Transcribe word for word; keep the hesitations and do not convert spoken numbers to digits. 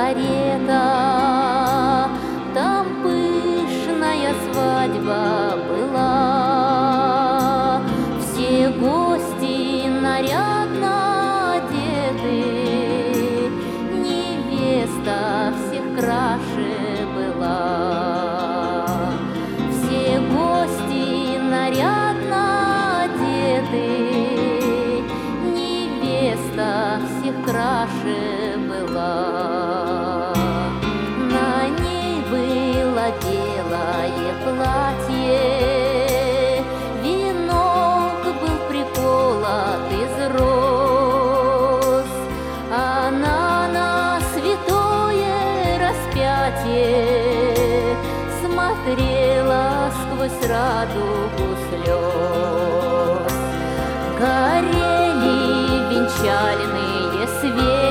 карета, там пышная свадьба была. Все гости нарядно одеты, невеста всех краше была. Все гости нарядно одеты, невеста всех краше была. На ней было белое платье, венок был приколот из роз. Она на святое распятие смотрела сквозь радугу слез. Горели венчальные свечи,